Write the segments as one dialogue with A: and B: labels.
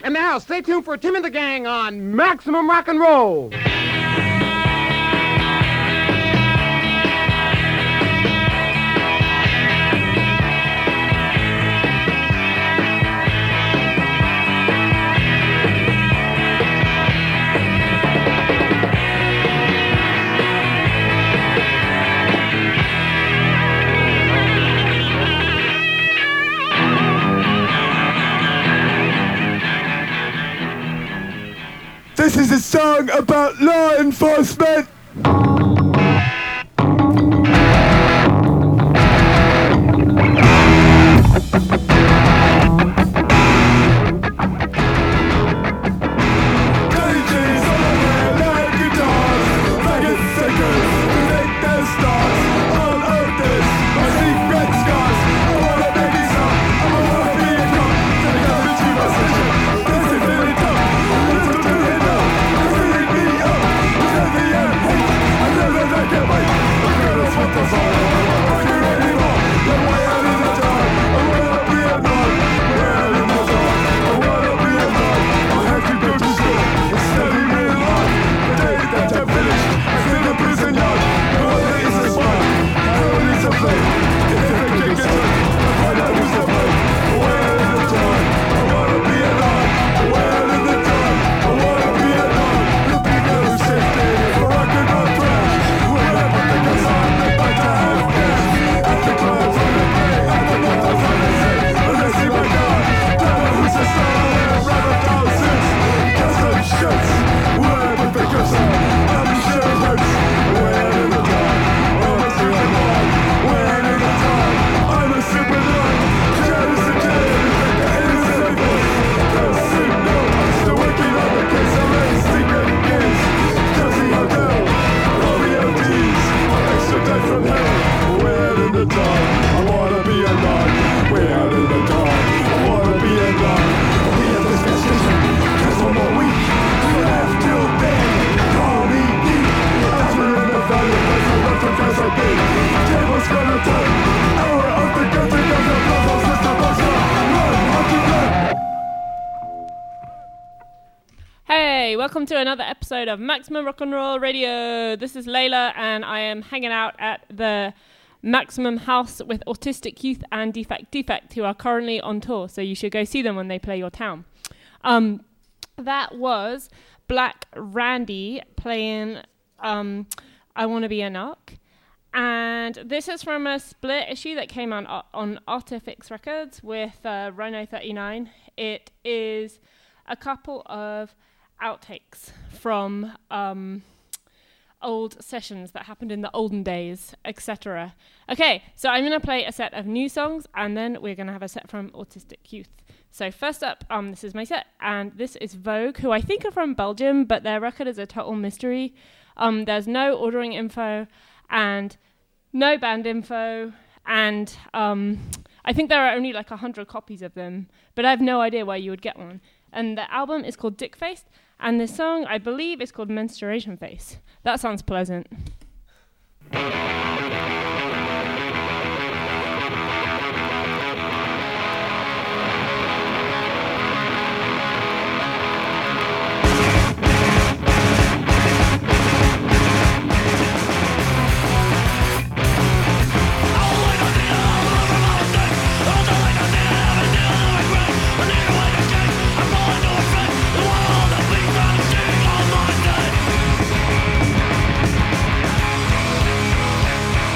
A: And now, stay tuned for Tim and the Gang on Maximum Rock and Roll.
B: This is a song about law enforcement.
C: Welcome to another episode of Maximum Rock and Roll Radio. This is Layla, and I am hanging out at the Maximum House with Autistic Youth and Defect, who are currently on tour, so you should go see them when they play your town. That was Black Randy playing I Wanna Be a Narc, and this is from a split issue that came on Artifix Records with Rhino 39. It is a couple of outtakes from old sessions that happened in the olden days, etc. Okay, so I'm going to play a set of new songs, and then we're going to have a set from Autistic Youth. So first up, this is my set, and this is Vogue, who I think are from Belgium, but their record is a total mystery. There's no ordering info, and no band info, and I think there are only like 100 copies of them, but I have no idea where you would get one. And the album is called Dick Faced, and the song, I believe, is called Menstruation Face. That sounds pleasant.
D: I'm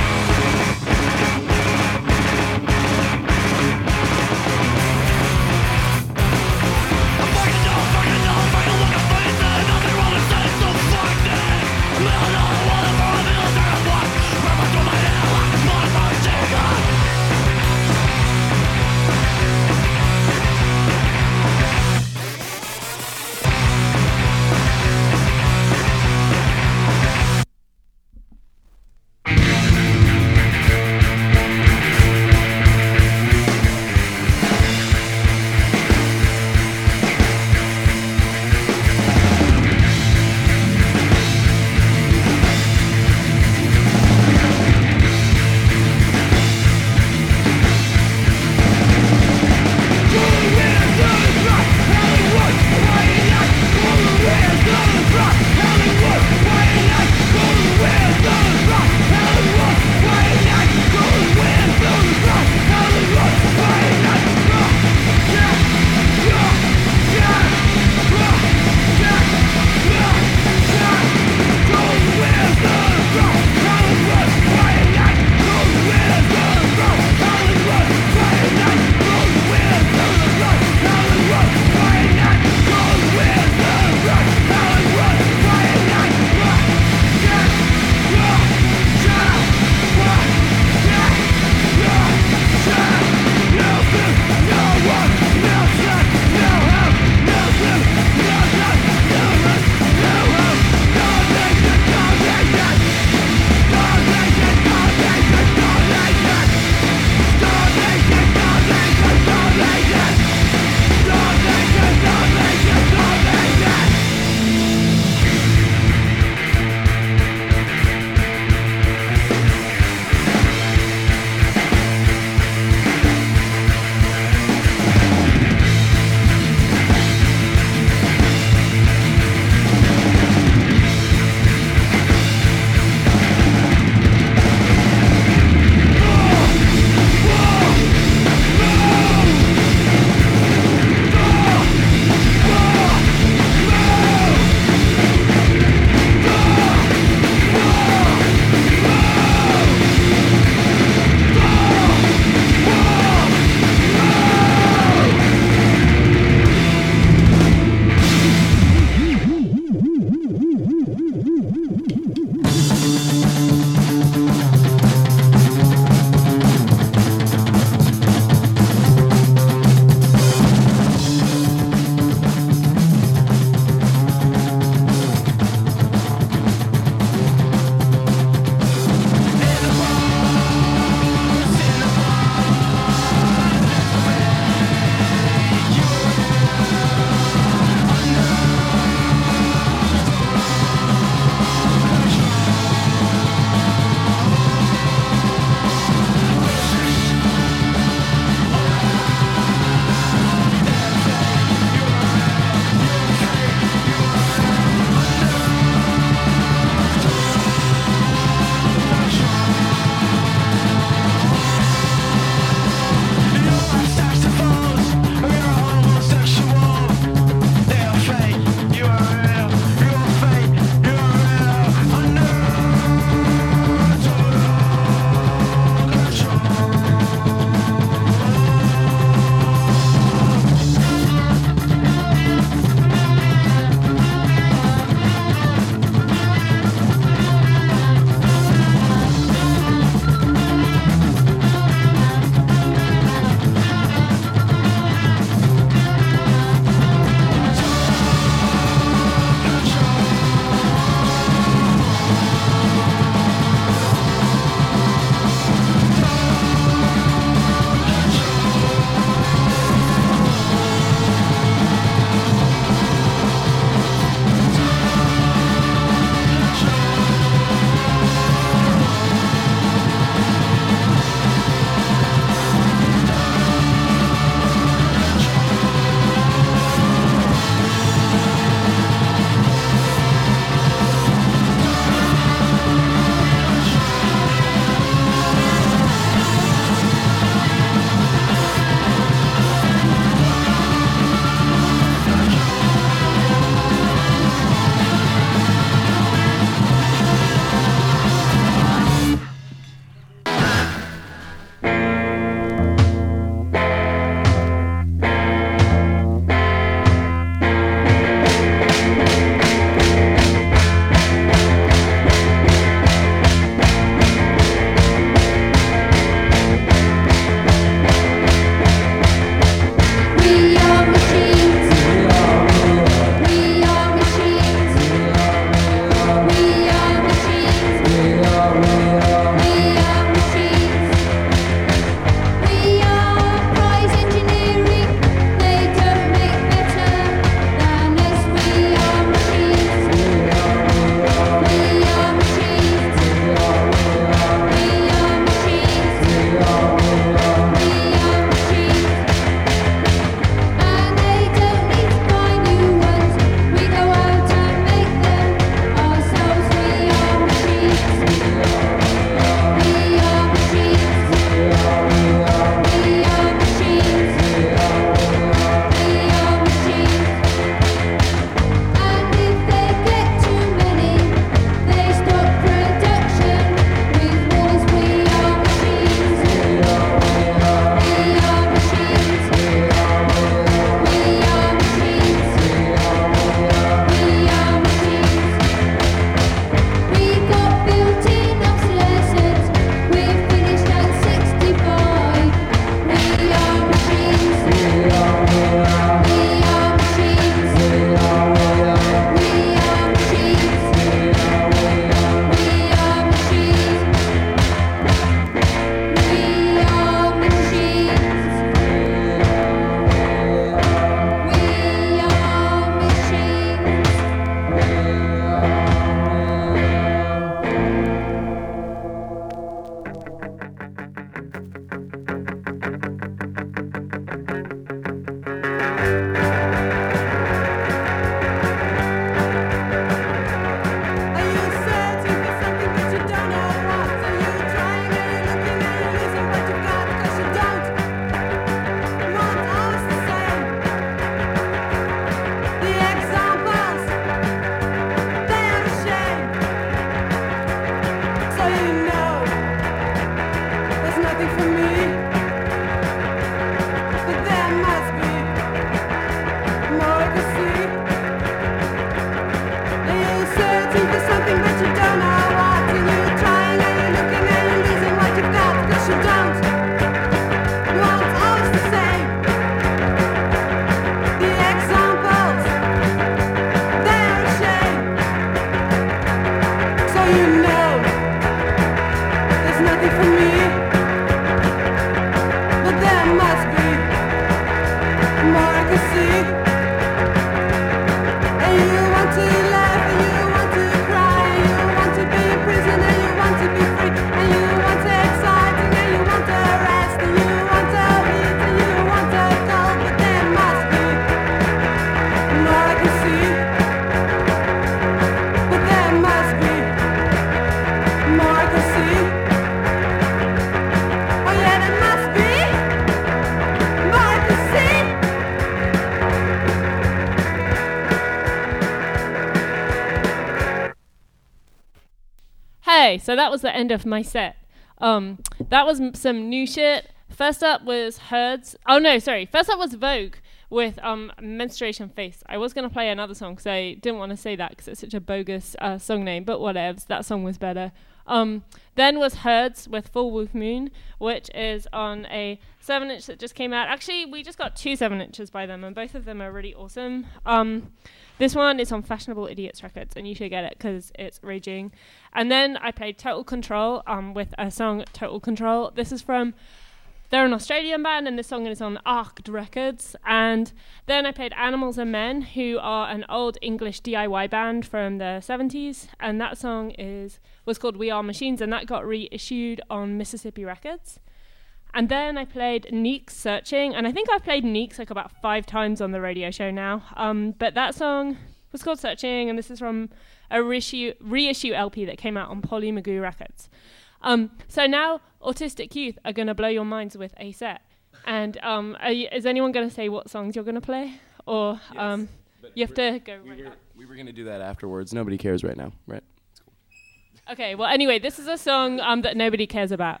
C: Okay, so that was the end of my set. That was some new shit. First up was Herds. Oh no, sorry. First up was Vogue with Menstruation Face. I was going to play another song because I didn't want to say that because it's such a bogus song name, but whatevs. That song was better. Then was Herds with Full Wolf Moon, which is on a 7-inch that just came out. Actually, we just got 2 7-inches by them, and both of them are really awesome. This one is on Fashionable Idiots Records, and you should get it because it's raging. And then I played Total Control with a song, Total Control. This is from... They're an Australian band, and this song is on Arced Records. And then I played Animals and Men, who are an old English DIY band from the 70s. And that song was called We Are Machines, and that got reissued on Mississippi Records. And then I played Neeks Searching, and I think I've played Neeks like about 5 times on the radio show now. But that song was called Searching, and this is from a reissue LP that came out on Polly Magoo Records. So now Autistic Youth are going to blow your minds with a set. And is anyone going to say what songs you're going to play? Or yes, you have to go right now?
D: We were going to do that afterwards. Nobody cares right now, right? It's cool.
C: Okay, well, anyway, this is a song that nobody cares about.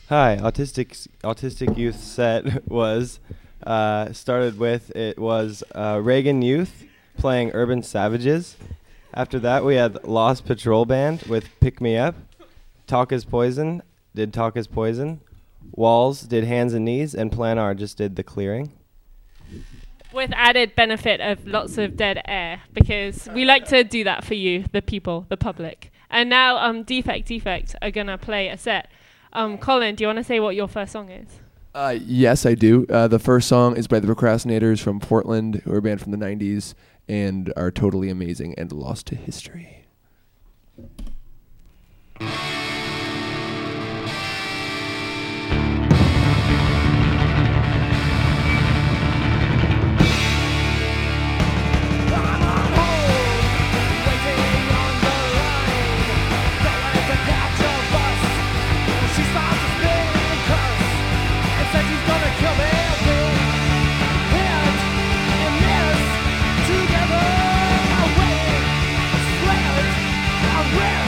E: Hi, Autistic Youth set was started with Reagan Youth playing Urban Savages. After that, we had Lost Patrol Band with Pick Me Up. Talk Is Poison did Talk Is Poison. Walls did Hands and Knees, and Plan R just did The Clearing.
C: With added benefit of lots of dead air, because we like to do that for you, the people, the public. And now Defect are going to play a set. Colin, do you want to say what your first song is?
B: Yes, I do. The first song is by the Procrastinators from Portland, who are a band from the 90s and are totally amazing and lost to history.
F: Together, away, sweat, I'm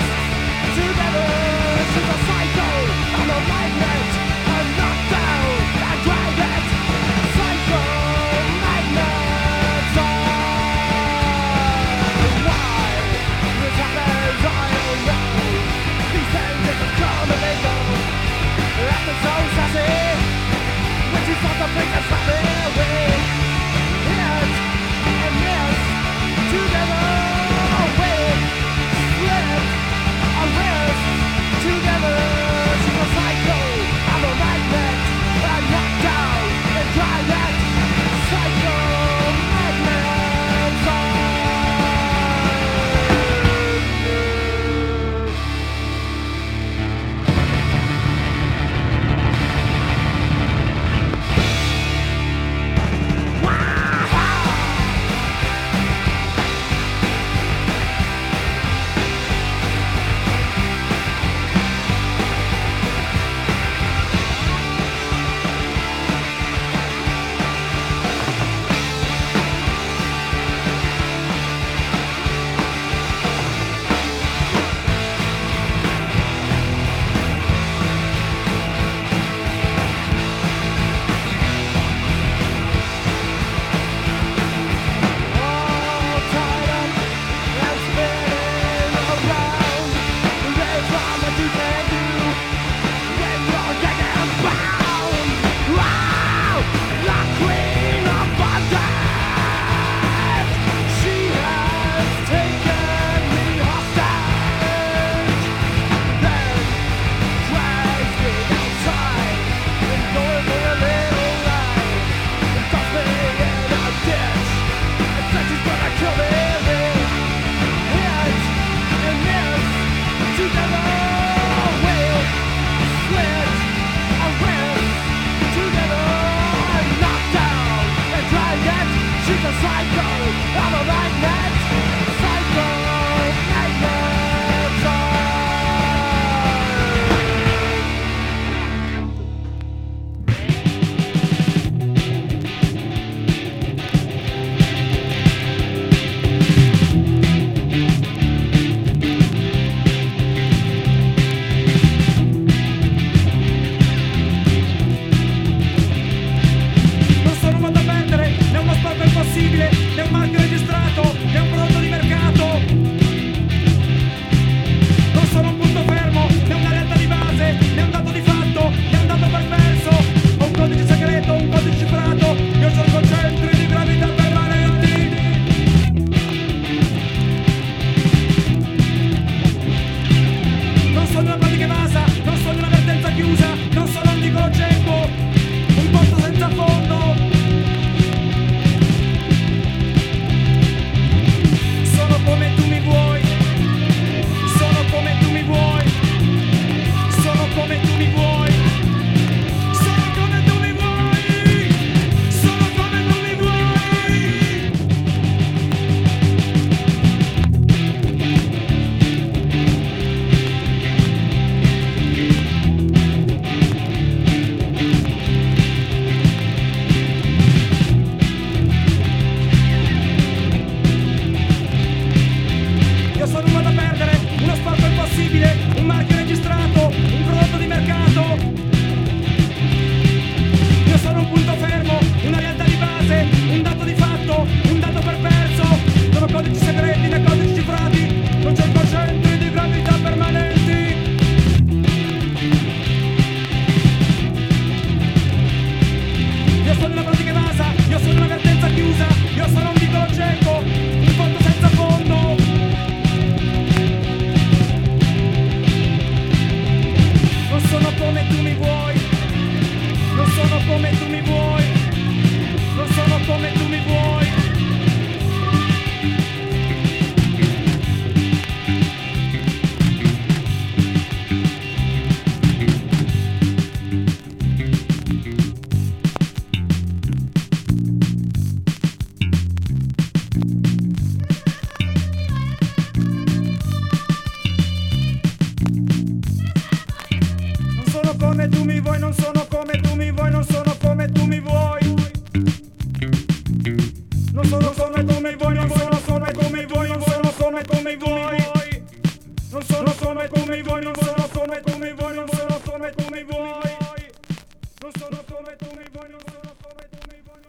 F: sono come voi. Non sono come voi, non sono come voi, non sono come voi. Non sono come voi, non sono come voi.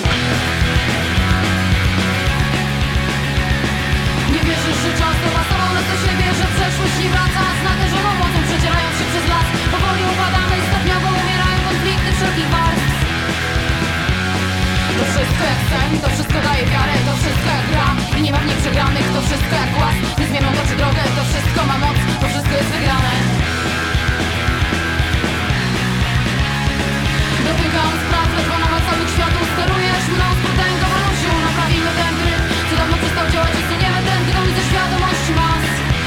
G: Nie wierzysz, że czas dopasował nas do siebie, że przeszłość nie wraca. Znaczy, że mocą przecierając się przez las powoli upadamy i stopniowo umierają konflikty wszelkich warstw. To wszystko jak sen, to wszystko daje wiarę, to wszystko jak gra i nie ma w niej przegranych, to wszystko jak głaz. Niezmierną toczy drogę, to wszystko ma moc, to wszystko jest wygrane. Dotykam spraw, ledwo na całych światów sterujesz mną z potęgą Rusiu. Naprawimy ten tryb, co dawno przestał działać, usuniemy ten gnom ze świadomości mas.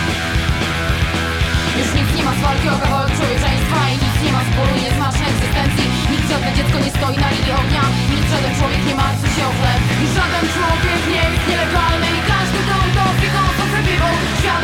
G: Już nic nie ma z walki o kawałek człowieczeństwa i nic nie ma z bólu i niezmacznej egzystencji. Nikt żadne dziecko nie stoi na linii ognia, nikt żaden człowiek nie martwi się o chleb. I żaden człowiek nie jest nielegalny i każdy dom to opieką są przebiegą. Świat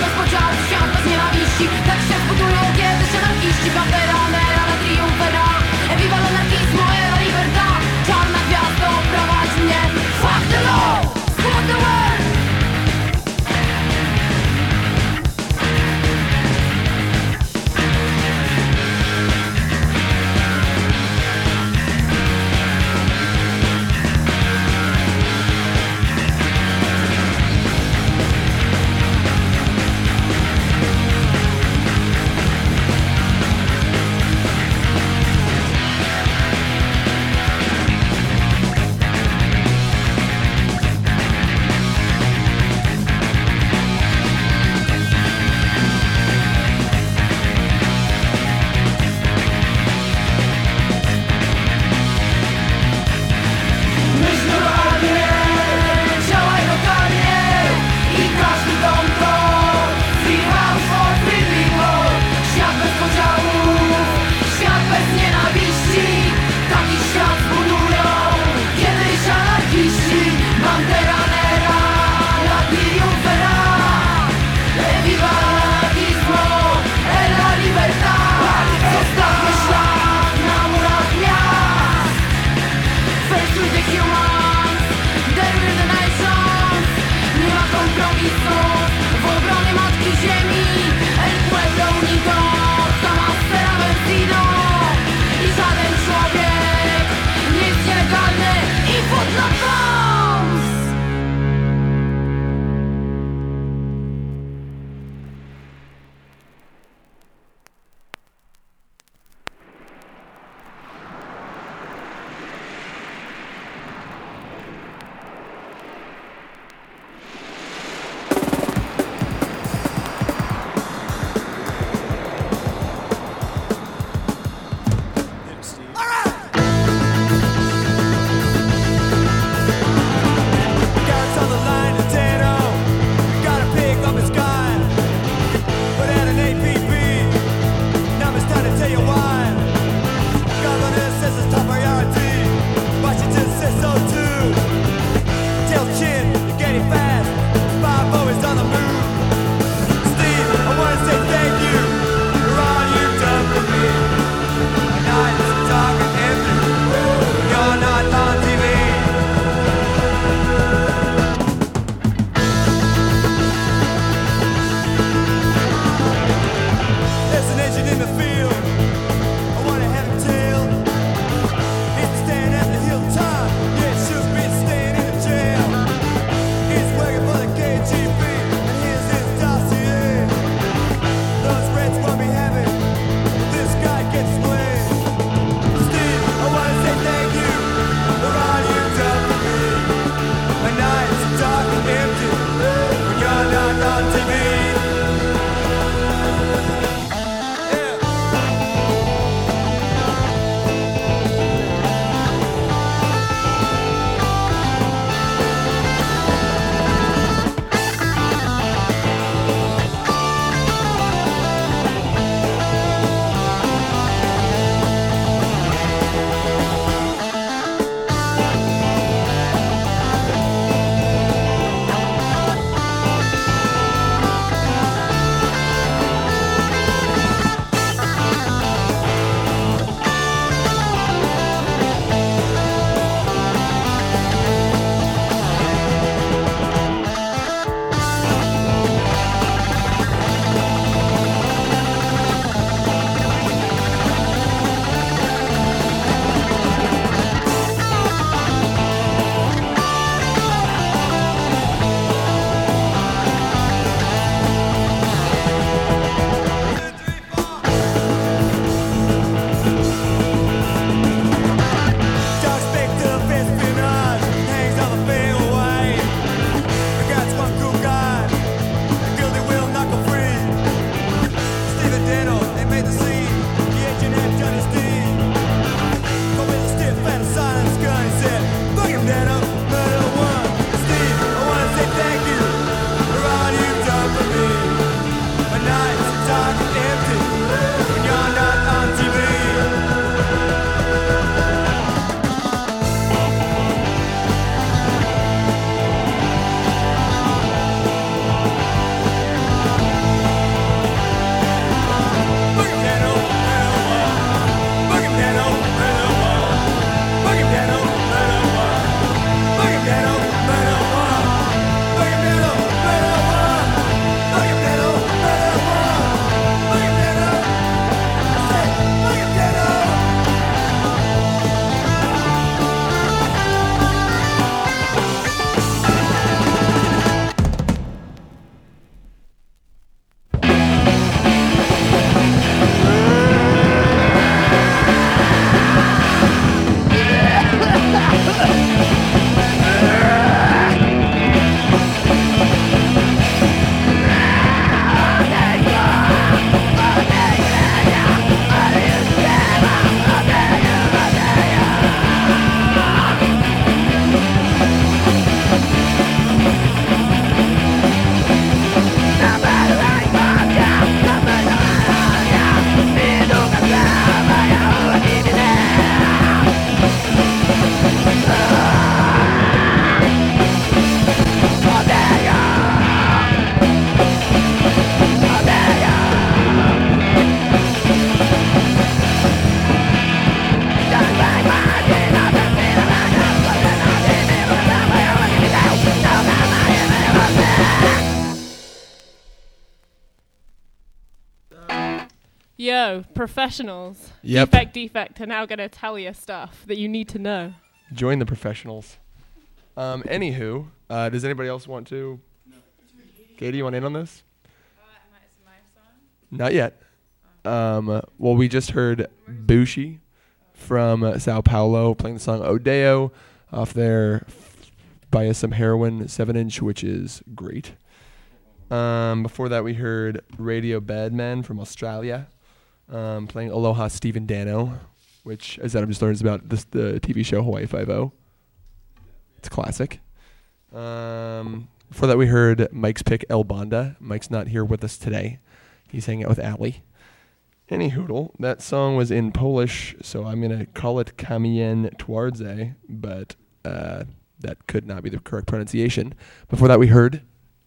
C: Yo, professionals.
B: Yep.
C: Defect are now going to tell you stuff that you need to know.
B: Join the professionals. Anywho, does anybody else want to? No. Katie, you want in on this?
H: Is it my song?
B: Not yet. Well, we just heard Bushi from Sao Paulo playing the song Odeo off their Buy Us Some Heroin 7-inch, which is great. Before that, we heard Radio Badman from Australia playing Aloha Stephen Dano, which, as Adam just learned, is about the TV show Hawaii Five-0. It's classic. Before that, we heard Mike's pick El Banda. Mike's not here with us today. He's hanging out with Ali. Any hoodle. That song was in Polish, so I'm going to call it Kamien Twardze, but that could not be the correct pronunciation. Before that, we heard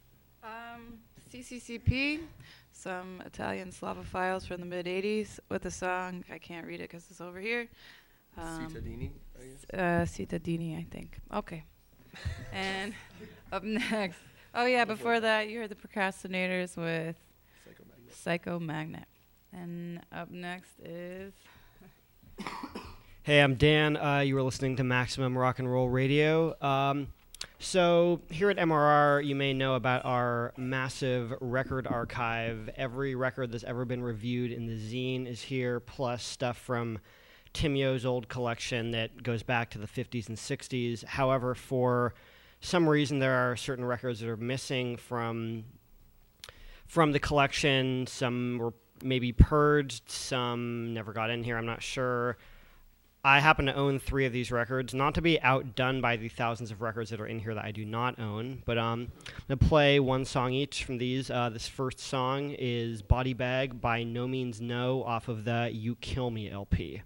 H: CCCP, some Italian Slavophiles from the mid-'80s with a song. I can't read it because it's over here.
B: Cittadini, I guess.
H: Cittadini, I think. Okay. And up next. Oh, yeah, before that, you heard the Procrastinators with Psycho Magnet. And up next is...
I: Hey, I'm Dan. You were listening to Maximum Rock and Roll Radio. So here at MRR, you may know about our massive record archive. Every record that's ever been reviewed in the zine is here, plus stuff from Tim Yo's old collection that goes back to the 50s and 60s. However, for some reason, there are certain records that are missing from the collection. Some were maybe purged, some never got in here, I'm not sure. I happen to own 3 of these records, not to be outdone by the thousands of records that are in here that I do not own, but I'm going to play one song each from these. This first song is Body Bag by No Means No off of the You Kill Me LP.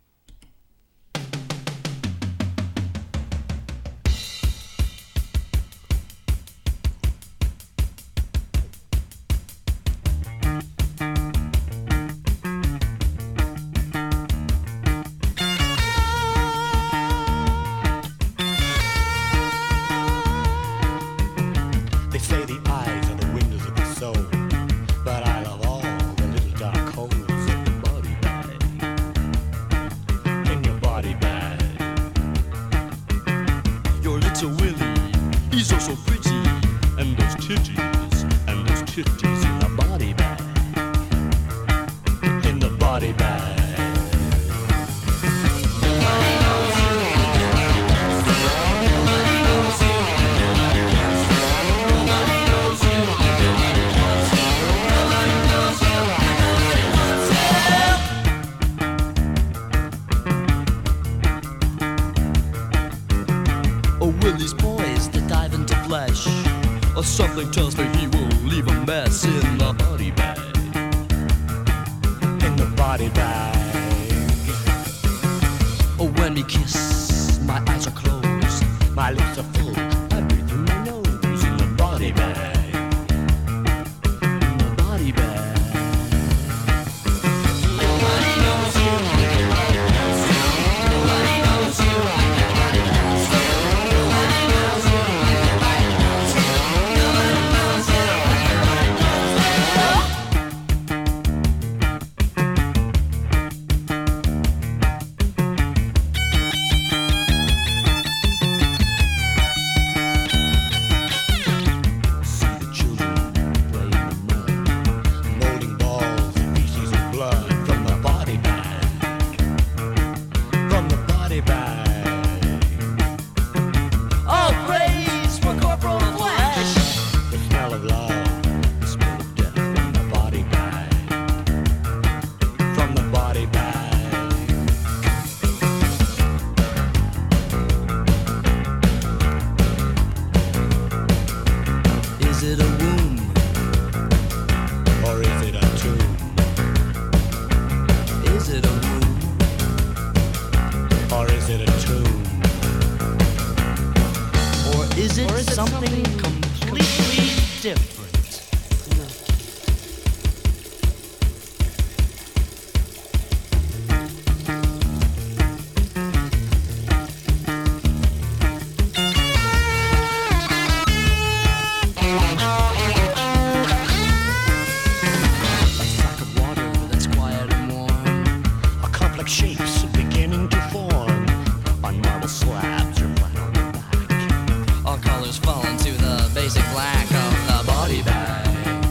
J: fall into the basic black of the body bag.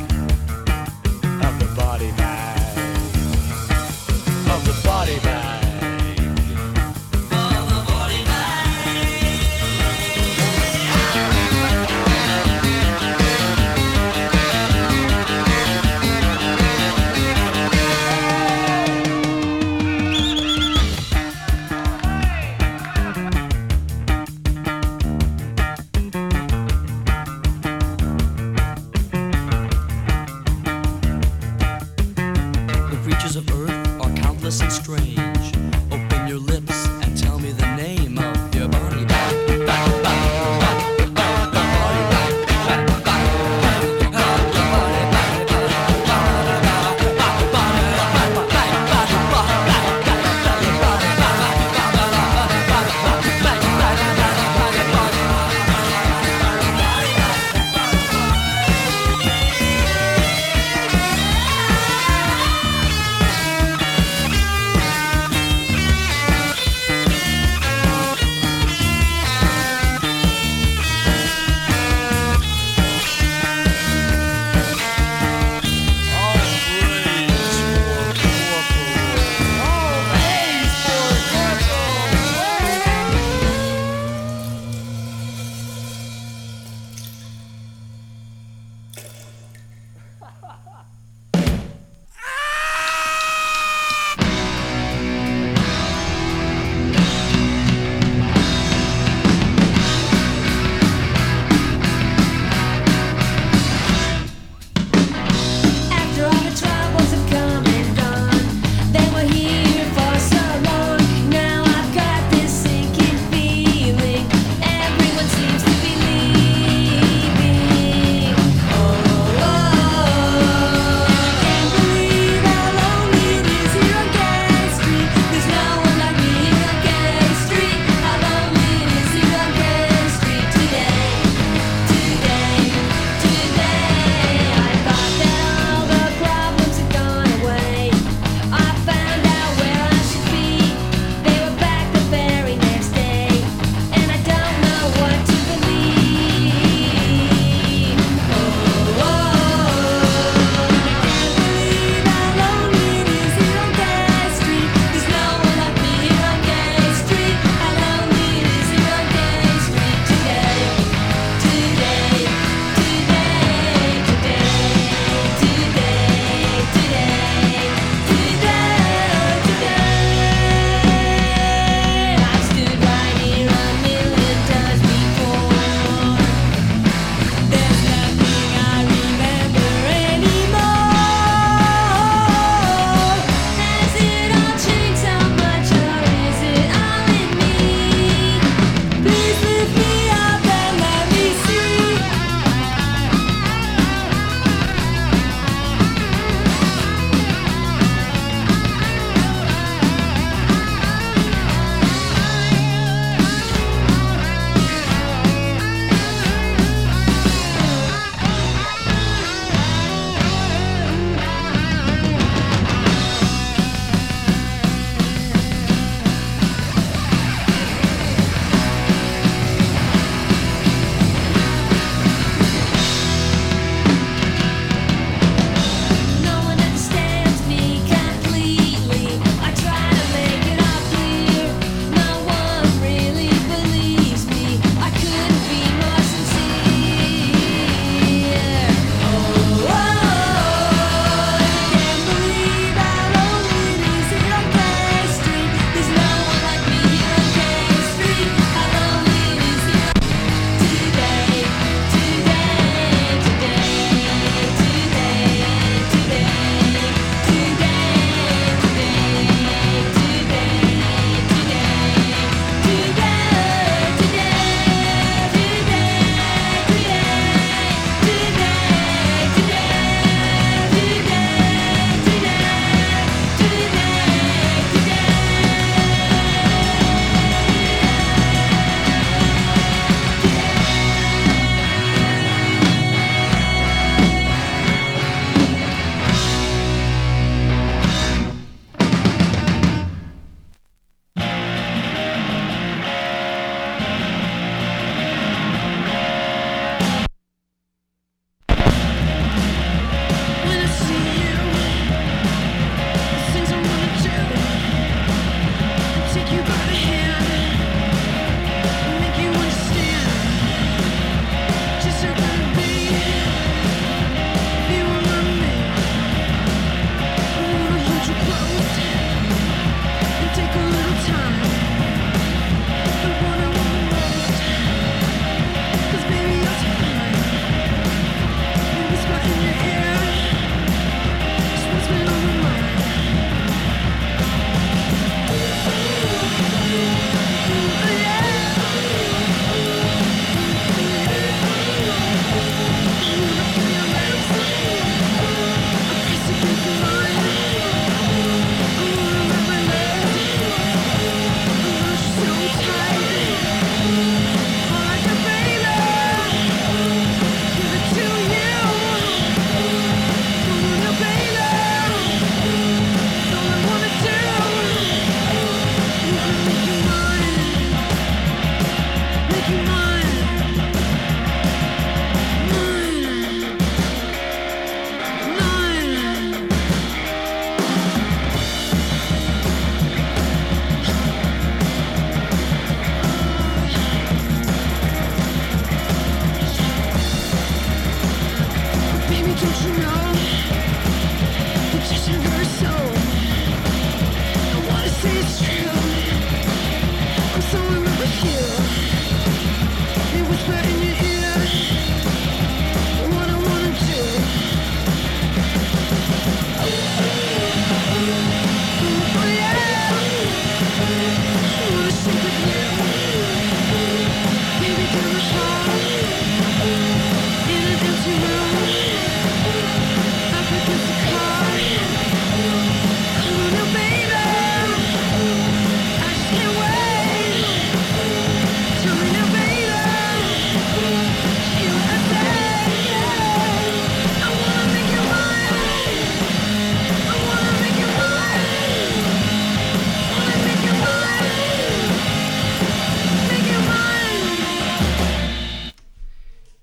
J: Of the body bag. Of the body bag.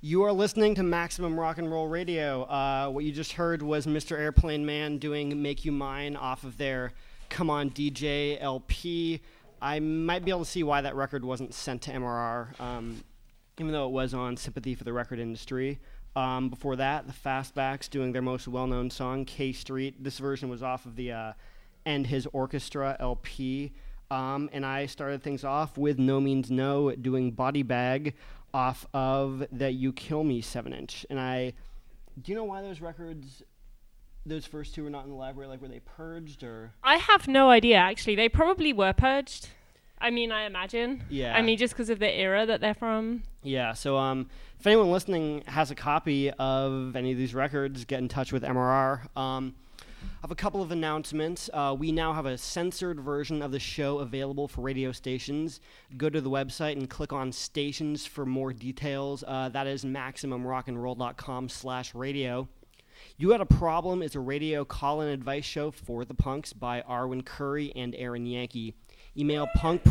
I: You are listening to Maximum Rock and Roll Radio. What you just heard was Mr. Airplane Man doing Make You Mine off of their Come On DJ LP. I might be able to see why that record wasn't sent to MRR, even though it was on Sympathy for the Record Industry. Before that, the Fastbacks doing their most well-known song, K Street. This version was off of the And His Orchestra LP. And I started things off with No Means No doing Body Bag off of the You Kill Me 7-inch. And do you know why those records, those first two were not in the library? Like, were they purged or?
C: I have no idea, actually. They probably were purged. I mean, I imagine.
I: Yeah.
C: I mean, just because of the era that they're from.
I: Yeah, so if anyone listening has a copy of any of these records, get in touch with MRR. I have a couple of announcements. We now have a censored version of the show available for radio stations. Go to the website and click on stations for more details. That is MaximumRockandRoll.com/radio. You Had a Problem is a radio call-in advice show for the punks by Arwen Curry and Aaron Yankee. Email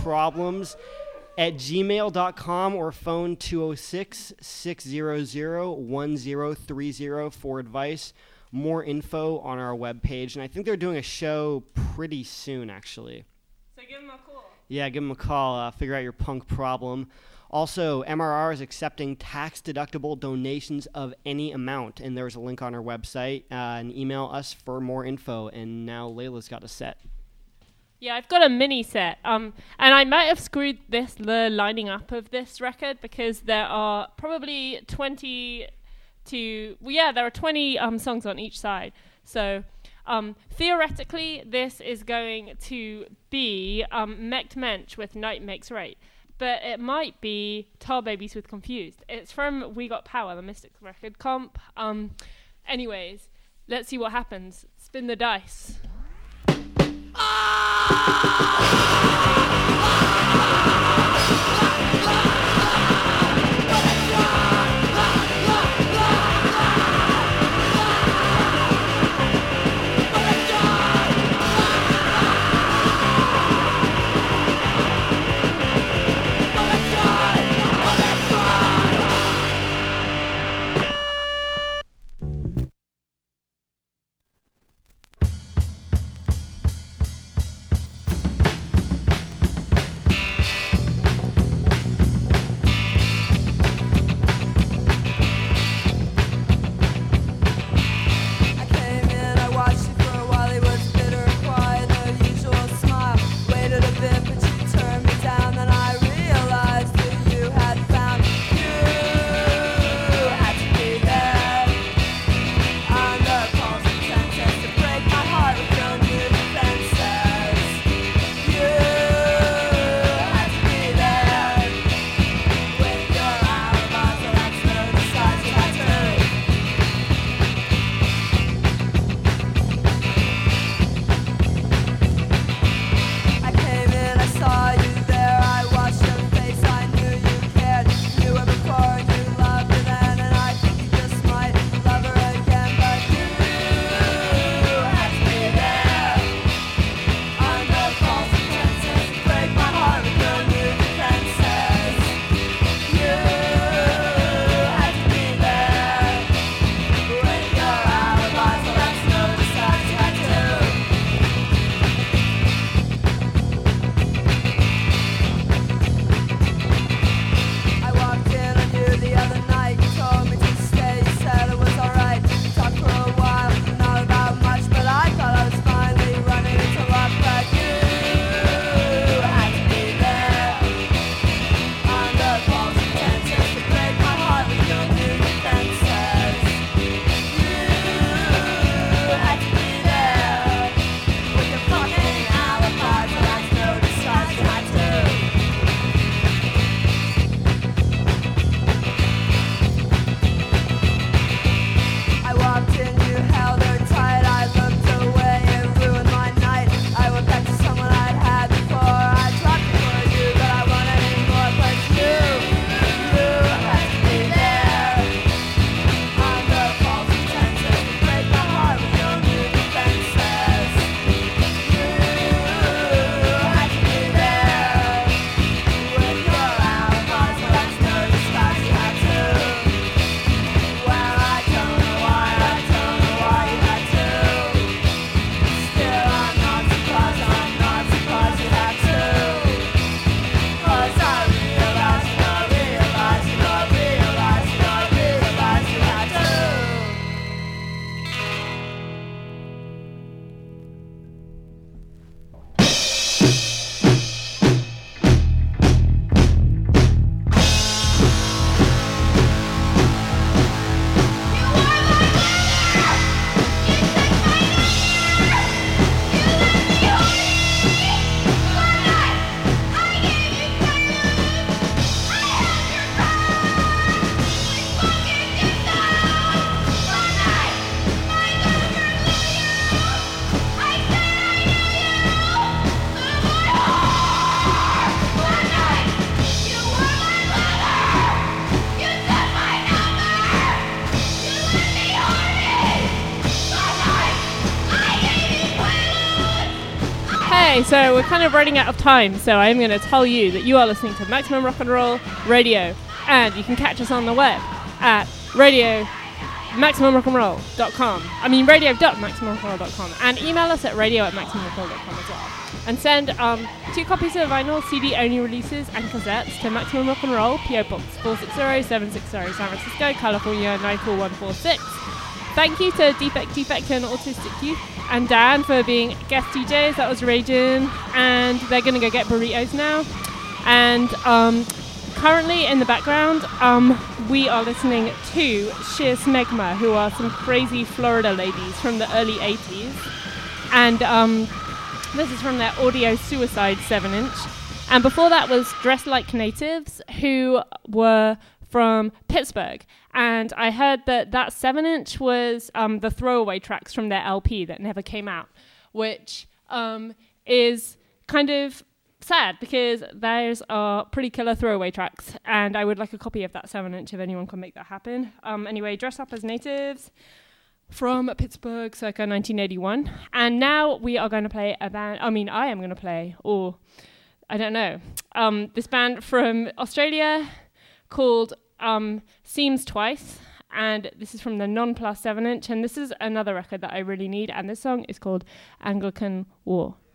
I: punkproblems@gmail.com or phone 206-600-1030 for advice. More info on our webpage, and I think they're doing a show pretty soon, actually.
C: So give them a call.
I: Yeah, give them a call. Figure out your punk problem. Also, MRR is accepting tax-deductible donations of any amount, and there's a link on our website. And email us for more info. And now Layla's got a set.
C: Yeah, I've got a mini set. And I might have screwed the lining up of this record because there are probably 20 there are 20 songs on each side. So theoretically, this is going to be Mecht Mensch with Night Makes Right. But it might be Tar Babies with Confused. It's from We Got Power, the Mystics record comp. Anyways, let's see what happens. Spin the dice. Okay, so we're kind of running out of time, so I'm going to tell you that you are listening to Maximum Rock and Roll Radio, and you can catch us on the web at radio.maximumrockandroll.com. I mean, radio.maximumrockandroll.com, and email us at radio@maximumrockandroll.com as well. And send 2 copies of vinyl, CD-only releases, and cassettes to Maximum Rock and Roll, PO Box 460760, San Francisco, California 94146. Thank you to Defect and Autistic Youth and Dan for being guest DJs. That was raging. And they're going to go get burritos now. And currently in the background, we are listening to Sheer Smegma, who are some crazy Florida ladies from the early 80s. And this is from their Audio Suicide 7-inch. And before that was Dressed Like Natives, who were from Pittsburgh. And I heard that 7-inch was the throwaway tracks from their LP that never came out, which is kind of sad because those are pretty killer throwaway tracks. And I would like a copy of that 7-inch if anyone can make that happen. Anyway, Dress Up as Natives from Pittsburgh, circa 1981. And now we are going to play a band. I mean, I am going to play, or I don't know, this band from Australia called Seems Twice, and this is from the Non-Plus 7-inch, and this is another record that I really need, and this song is called Anglican War.